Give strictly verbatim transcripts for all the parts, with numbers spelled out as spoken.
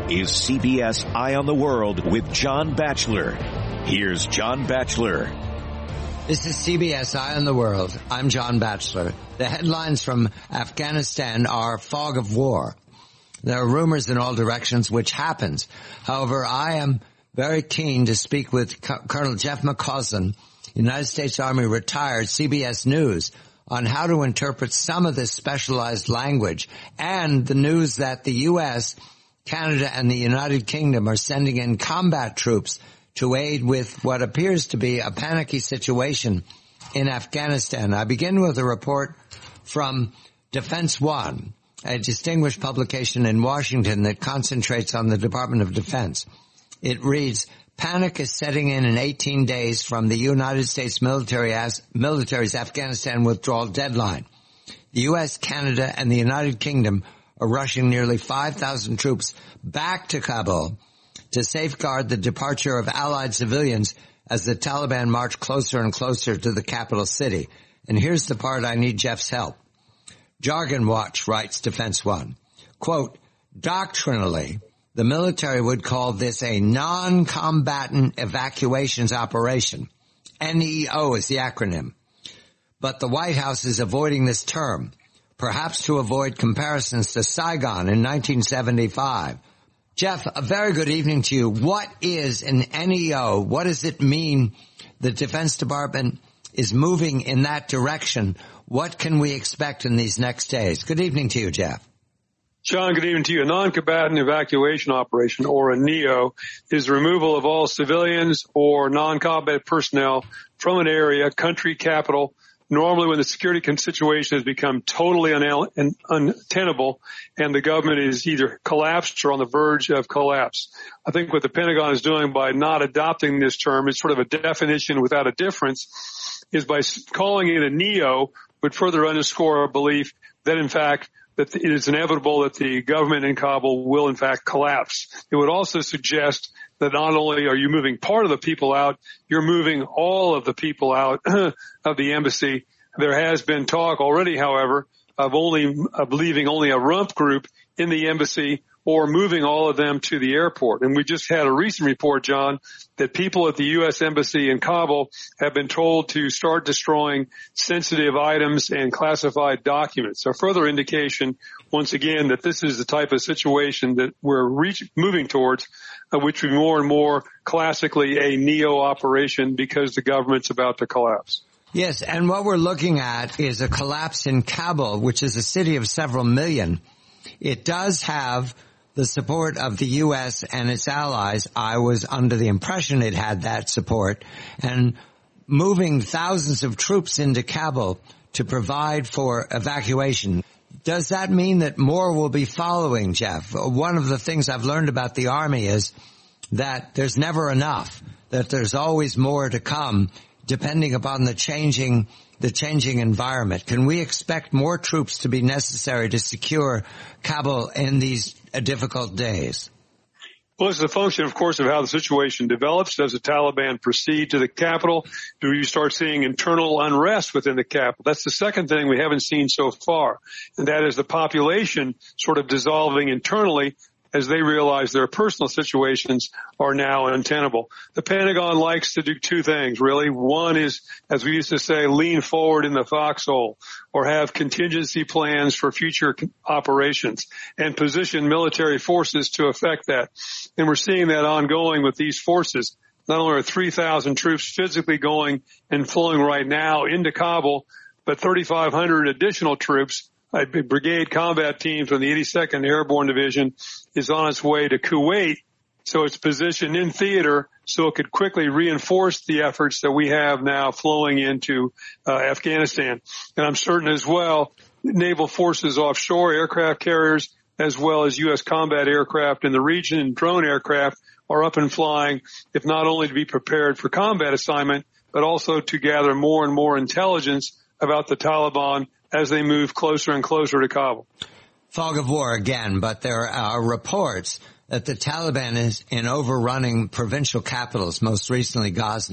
is C B S Eye on the World with John Batchelor. Here's John Batchelor. This is C B S Eye on the World. I'm John Batchelor. The headlines from Afghanistan are fog of war. There are rumors in all directions, which happens. However, I am very keen to speak with Co- Colonel Jeff McCausland, United States Army retired, C B S News, on how to interpret some of this specialized language and the news that the U S, Canada, and the United Kingdom are sending in combat troops to aid with what appears to be a panicky situation in Afghanistan. I begin with a report from Defense One, a distinguished publication in Washington that concentrates on the Department of Defense. It reads, panic is setting in in eighteen days from the United States military as, military's Afghanistan withdrawal deadline. The U S, Canada, and the United Kingdom are rushing nearly five thousand troops back to Kabul to safeguard the departure of allied civilians as the Taliban march closer and closer to the capital city. And here's the part I need Jeff's help. Jargon Watch writes Defense One, quote, doctrinally, the military would call this a non-combatant evacuations operation. N E O is the acronym. But the White House is avoiding this term, perhaps to avoid comparisons to Saigon in nineteen seventy-five. Jeff, a very good evening to you. What is an N E O? What does it mean the Defense Department is moving in that direction? What can we expect in these next days? Good evening to you, Jeff. John, good evening to you. A non-combatant evacuation operation, or a N E O, is removal of all civilians or non-combat personnel from an area, country, capital, normally when the security situation has become totally un- untenable and the government is either collapsed or on the verge of collapse. I think what the Pentagon is doing by not adopting this term, it's sort of a definition without a difference, is by calling it a N E O would further underscore our belief that, in fact, that it is inevitable that the government in Kabul will, in fact, collapse. It would also suggest that not only are you moving part of the people out, you're moving all of the people out of the embassy. There has been talk already, however, of only of leaving only a rump group in the embassy or moving all of them to the airport. And we just had a recent report, John, that people at the U S Embassy in Kabul have been told to start destroying sensitive items and classified documents. A further indication, once again, that this is the type of situation that we're reach, moving towards, uh, which would be more and more classically a N E O operation because the government's about to collapse. Yes, and what we're looking at is a collapse in Kabul, which is a city of several million. It does have the support of the U S and its allies. I was under the impression it had that support. And moving thousands of troops into Kabul to provide for evacuation, does that mean that more will be following, Jeff? One of the things I've learned about the Army is that there's never enough, that there's always more to come, depending upon the changing the changing environment. Can we expect more troops to be necessary to secure Kabul in these uh, difficult days? Well, it's a function, of course, of how the situation develops. Does the Taliban proceed to the capital? Do you start seeing internal unrest within the capital? That's the second thing we haven't seen so far, and that is the population sort of dissolving internally as they realize their personal situations are now untenable. The Pentagon likes to do two things, really. One is, as we used to say, lean forward in the foxhole, or have contingency plans for future operations and position military forces to affect that. And we're seeing that ongoing with these forces. Not only are three thousand troops physically going and flowing right now into Kabul, but thirty-five hundred additional troops, a brigade combat team from the eighty-second Airborne Division, is on its way to Kuwait, so it's positioned in theater so it could quickly reinforce the efforts that we have now flowing into uh, Afghanistan. And I'm certain as well, naval forces offshore, aircraft carriers, as well as U S combat aircraft in the region and drone aircraft are up and flying, if not only to be prepared for combat assignment, but also to gather more and more intelligence about the Taliban as they move closer and closer to Kabul. Fog of war again, but there are reports that the Taliban is in overrunning provincial capitals, most recently Ghazni.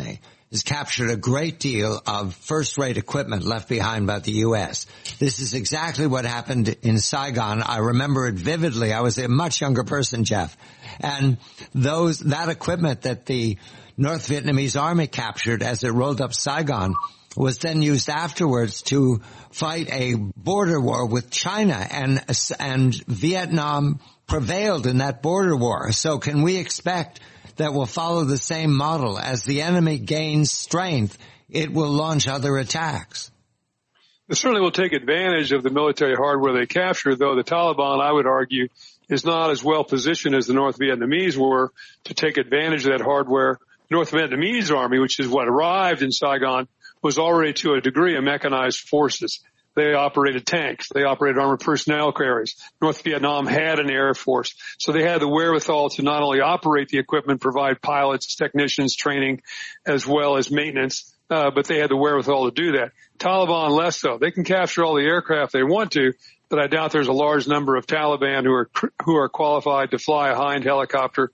has captured a great deal of first-rate equipment left behind by the U S. This is exactly what happened in Saigon. I remember it vividly. I was a much younger person, Jeff. And those, that equipment that the North Vietnamese army captured as it rolled up Saigon was then used afterwards to fight a border war with China, and, and Vietnam prevailed in that border war. So can we expect that will follow the same model? As the enemy gains strength, it will launch other attacks? It certainly will take advantage of the military hardware they capture, though the Taliban, I would argue, is not as well positioned as the North Vietnamese were to take advantage of that hardware. The North Vietnamese army, which is what arrived in Saigon, was already to a degree a mechanized forces. They operated tanks. They operated armored personnel carriers. North Vietnam had an air force. So they had the wherewithal to not only operate the equipment, provide pilots, technicians, training, as well as maintenance, uh, but they had the wherewithal to do that. Taliban less so. They can capture all the aircraft they want to, but I doubt there's a large number of Taliban who are who are qualified to fly a Hind helicopter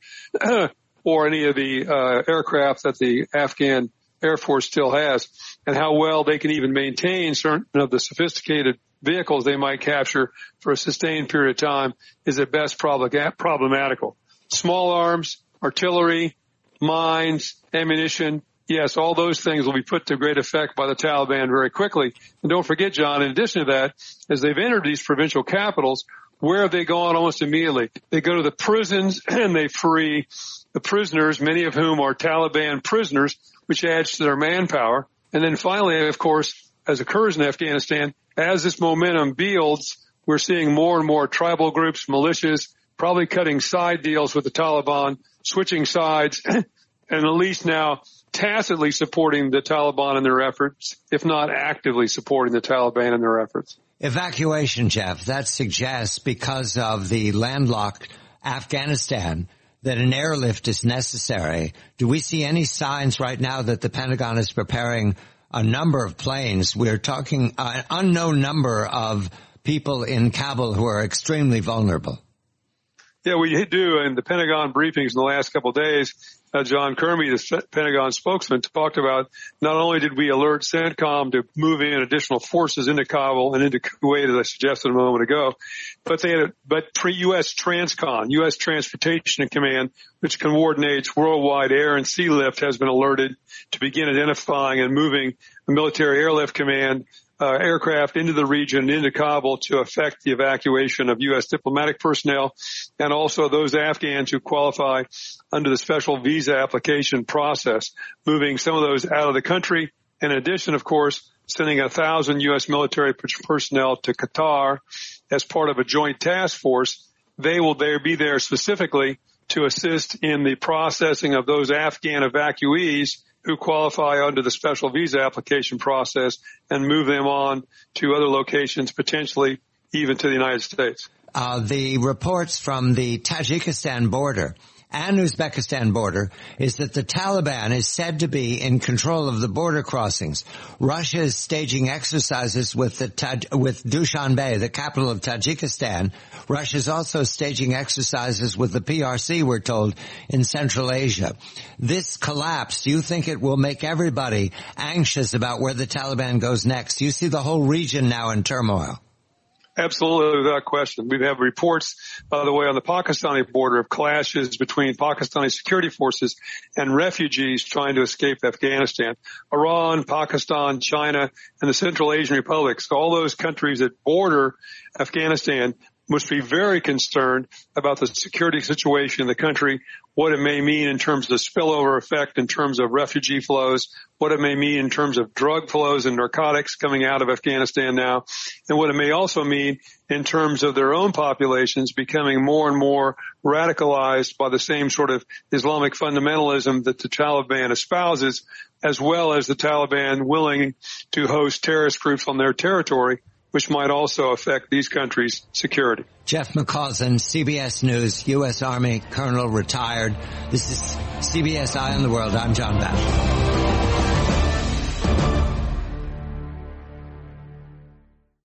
or any of the uh, aircraft that the Afghan Air Force still has, and how well they can even maintain certain of the sophisticated vehicles they might capture for a sustained period of time is at best problematical. Small arms, artillery, mines, ammunition, yes, all those things will be put to great effect by the Taliban very quickly. And don't forget, John, in addition to that, as they've entered these provincial capitals, where have they gone almost immediately? They go to the prisons and they free the prisoners, many of whom are Taliban prisoners, which adds to their manpower. And then finally, of course, as occurs in Afghanistan, as this momentum builds, we're seeing more and more tribal groups, militias, probably cutting side deals with the Taliban, switching sides, and at least now tacitly supporting the Taliban in their efforts, if not actively supporting the Taliban in their efforts. Evacuation, Jeff, that suggests because of the landlocked Afghanistan that an airlift is necessary. Do we see any signs right now that the Pentagon is preparing a number of planes? We're talking an unknown number of people in Kabul who are extremely vulnerable. Yeah, we do. In the Pentagon briefings in the last couple of days, uh, John Kirby, the Pentagon spokesman, talked about not only did we alert CENTCOM to move in additional forces into Kabul and into Kuwait, as I suggested a moment ago, but they had, but pre-U S Transcon, U S Transportation Command, which coordinates worldwide air and sea lift, has been alerted to begin identifying and moving the Military Airlift Command Uh, aircraft into the region, into Kabul, to affect the evacuation of U S diplomatic personnel and also those Afghans who qualify under the special visa application process, moving some of those out of the country. In addition, of course, sending a thousand U S military personnel to Qatar as part of a joint task force. They will there be there specifically to assist in the processing of those Afghan evacuees who qualify under the special visa application process and move them on to other locations, potentially even to the United States. Uh, the reports from the Tajikistan border and Uzbekistan border is that the Taliban is said to be in control of the border crossings. Russia is staging exercises with the Taj- with Dushanbe, the capital of Tajikistan. Russia is also staging exercises with the P R C, we're told, in Central Asia. This collapse, do you think it will make everybody anxious about where the Taliban goes next? Do you see the whole region now in turmoil? Absolutely, without question. We have reports, by the way, on the Pakistani border of clashes between Pakistani security forces and refugees trying to escape Afghanistan. Iran, Pakistan, China, and the Central Asian republics, all those countries that border Afghanistan, must be very concerned about the security situation in the country, what it may mean in terms of spillover effect, in terms of refugee flows, what it may mean in terms of drug flows and narcotics coming out of Afghanistan now, and what it may also mean in terms of their own populations becoming more and more radicalized by the same sort of Islamic fundamentalism that the Taliban espouses, as well as the Taliban willing to host terrorist groups on their territory, which might also affect these countries' security. Jeff McCausland, C B S News, U S Army Colonel retired. This is C B S Eye on the World. I'm John Batchelor.